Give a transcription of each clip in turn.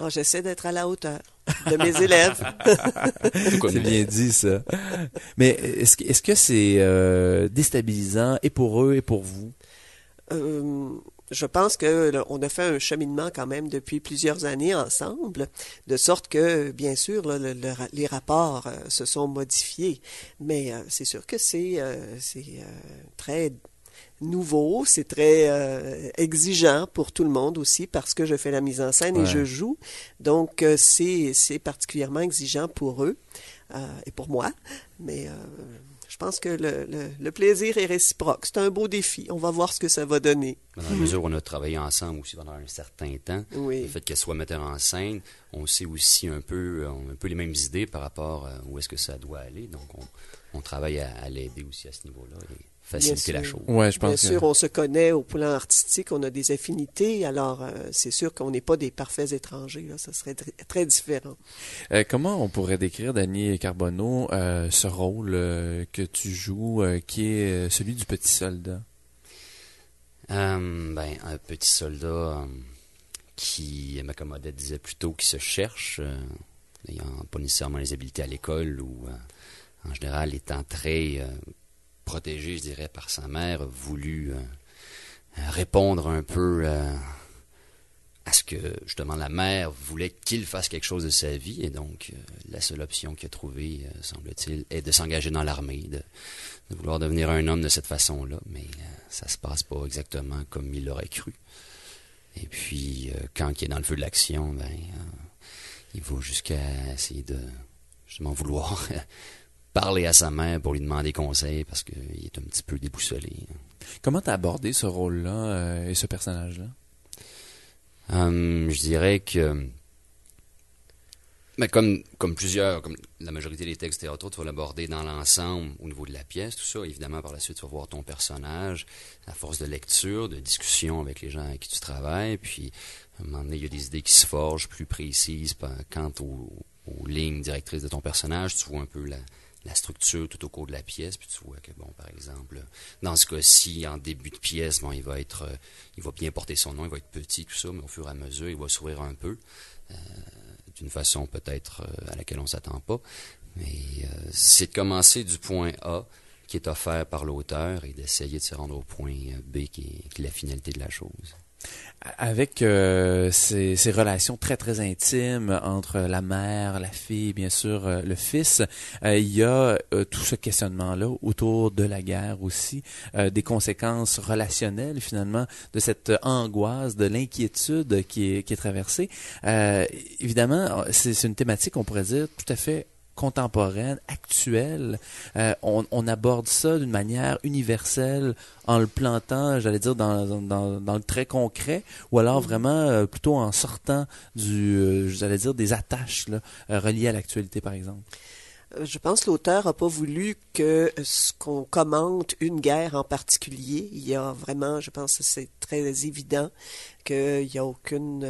Alors, j'essaie d'être à la hauteur de mes élèves. C'est bien dit, ça. Mais est-ce que c'est déstabilisant et pour eux et pour vous? Je pense qu'on a fait un cheminement quand même depuis plusieurs années ensemble, de sorte que, bien sûr, là, les rapports se sont modifiés. Mais c'est sûr que c'est très nouveau, c'est très exigeant pour tout le monde aussi parce que je fais la mise en scène et je joue. Donc, c'est particulièrement exigeant pour eux et pour moi. Mais je pense que le plaisir est réciproque. C'est un beau défi. On va voir ce que ça va donner. Dans la mesure où on a travaillé ensemble aussi pendant un certain temps, oui. Le fait qu'elle soit metteur en scène, on sait aussi on a un peu les mêmes idées par rapport à où est-ce que ça doit aller. Donc, on travaille à l'aider aussi à ce niveau-là et faciliter la chose. Ouais, je pense Bien sûr, on se connaît au plan artistique, on a des affinités, alors c'est sûr qu'on n'est pas des parfaits étrangers, là, ça serait très différent. Comment on pourrait décrire, Danny Carbonneau, ce rôle que tu joues, qui est celui du petit soldat? Un petit soldat qui, comme Odette disait plus tôt, qui se cherche, n'ayant pas nécessairement les habiletés à l'école ou en général étant très protégé, je dirais, par sa mère, a voulu répondre un peu à ce que, justement, la mère voulait qu'il fasse quelque chose de sa vie. Et donc, la seule option qu'il a trouvée, semble-t-il, est de s'engager dans l'armée, de vouloir devenir un homme de cette façon-là. Mais ça se passe pas exactement comme il l'aurait cru. Et puis, quand il est dans le feu de l'action, il va jusqu'à essayer de, justement, vouloir parler à sa mère pour lui demander conseil parce qu'il est un petit peu déboussolé. Comment t'as abordé ce rôle-là et ce personnage-là? Je dirais que comme la majorité des textes théâtraux, tu vas l'aborder dans l'ensemble au niveau de la pièce, tout ça. Évidemment, par la suite, tu vas voir ton personnage à force de lecture, de discussion avec les gens avec qui tu travailles. Puis, à un moment donné, il y a des idées qui se forgent plus précises quant aux lignes directrices de ton personnage. Tu vois un peu la structure tout au cours de la pièce, puis tu vois que, par exemple, dans ce cas-ci, en début de pièce, il va bien porter son nom, il va être petit, tout ça, mais au fur et à mesure, il va s'ouvrir un peu, d'une façon peut-être à laquelle on ne s'attend pas. Mais c'est de commencer du point A, qui est offert par l'auteur, et d'essayer de se rendre au point B, qui est la finalité de la chose. Avec ces relations très, très intimes entre la mère, la fille, bien sûr, le fils, il y a tout ce questionnement-là autour de la guerre aussi, des conséquences relationnelles, finalement, de cette angoisse, de l'inquiétude qui est traversée. Évidemment, c'est une thématique, on pourrait dire, tout à fait contemporaine, actuelle. On aborde ça d'une manière universelle en le plantant, j'allais dire, dans le très concret, ou alors vraiment plutôt en sortant j'allais dire, des attaches là, reliées à l'actualité, par exemple. Je pense que l'auteur n'a pas voulu qu'on commente une guerre en particulier. Il y a vraiment, je pense que c'est très évident qu'il n'y a aucune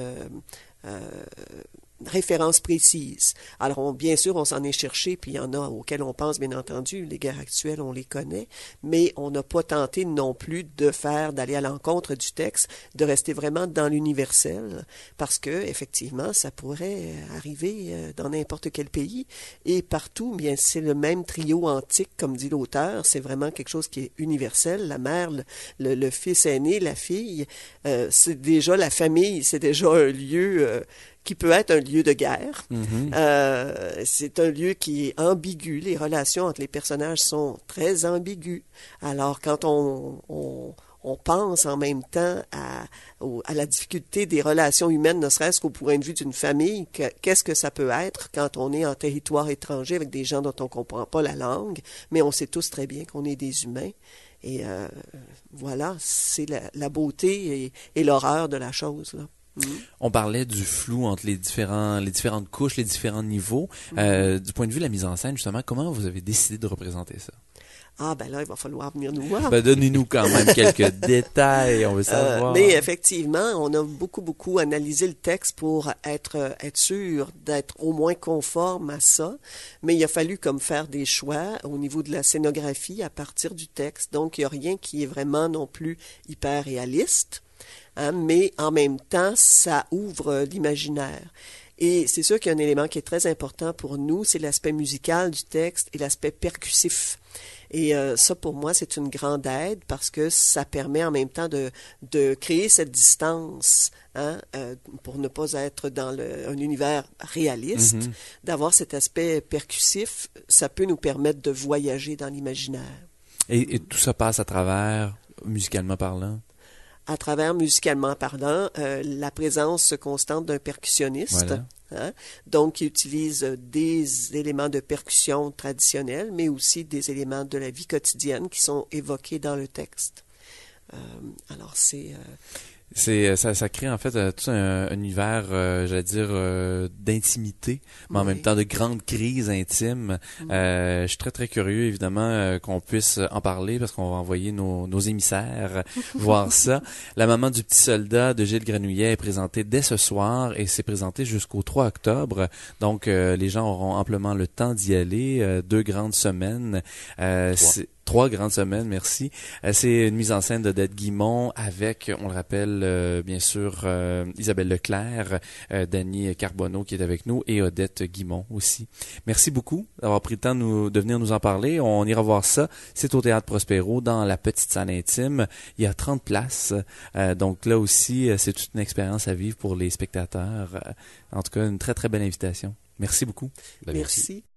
référence précise. Alors, bien sûr, on s'en est cherché, puis il y en a auxquels on pense, bien entendu. Les guerres actuelles, on les connaît, mais on n'a pas tenté non plus d'aller à l'encontre du texte, de rester vraiment dans l'universel, parce que, effectivement, ça pourrait arriver dans n'importe quel pays, et partout, bien, c'est le même trio antique, comme dit l'auteur, c'est vraiment quelque chose qui est universel. La mère, le fils aîné, la fille, c'est déjà la famille, c'est déjà un lieu qui peut être un lieu de guerre. Mm-hmm. C'est un lieu qui est ambigu. Les relations entre les personnages sont très ambiguës. Alors, quand on pense en même temps à la difficulté des relations humaines, ne serait-ce qu'au point de vue d'une famille, qu'est-ce que ça peut être quand on est en territoire étranger avec des gens dont on ne comprend pas la langue, mais on sait tous très bien qu'on est des humains. Et voilà, c'est la beauté et l'horreur de la chose, là. On parlait du flou entre les différentes couches, les différents niveaux. Du point de vue de la mise en scène, justement, comment vous avez décidé de représenter ça? Ah, ben là, il va falloir venir nous voir. Donnez-nous quand même quelques détails, on veut savoir. Mais effectivement, on a beaucoup analysé le texte pour être sûr d'être au moins conforme à ça. Mais il a fallu comme faire des choix au niveau de la scénographie à partir du texte. Donc, il n'y a rien qui est vraiment non plus hyper réaliste. hein, mais en même temps, ça ouvre l'imaginaire. Et c'est sûr qu'il y a un élément qui est très important pour nous, c'est l'aspect musical du texte et l'aspect percussif. Et ça, pour moi, c'est une grande aide parce que ça permet en même temps de créer cette distance, hein, pour ne pas être dans un univers réaliste, d'avoir cet aspect percussif, ça peut nous permettre de voyager dans l'imaginaire. Et tout ça passe à travers, musicalement parlant? À travers, musicalement parlant, la présence constante d'un percussionniste, Voilà. hein, donc qui utilise des éléments de percussion traditionnels, mais aussi des éléments de la vie quotidienne qui sont évoqués dans le texte. Alors, Ça crée en fait tout un univers, j'allais dire, d'intimité, mais en Oui. même temps de grandes crises intimes. Je suis très très curieux évidemment qu'on puisse en parler parce qu'on va envoyer nos émissaires voir ça. La maman du petit soldat de Gilles Grenouillet est présentée dès ce soir et c'est présenté jusqu'au 3 octobre. Donc les gens auront amplement le temps d'y aller. 2 grandes semaines. Trois grandes semaines, merci. C'est une mise en scène d'Odette Guimont avec, on le rappelle, bien sûr, Isabelle Leclerc, Dany Carbonneau qui est avec nous et Odette Guimont aussi. Merci beaucoup d'avoir pris le temps de venir nous en parler. On ira voir ça. C'est au Théâtre Prospero dans la petite salle intime. Il y a 30 places. Donc là aussi, c'est toute une expérience à vivre pour les spectateurs. En tout cas, une très, très belle invitation. Merci beaucoup. Ben, merci.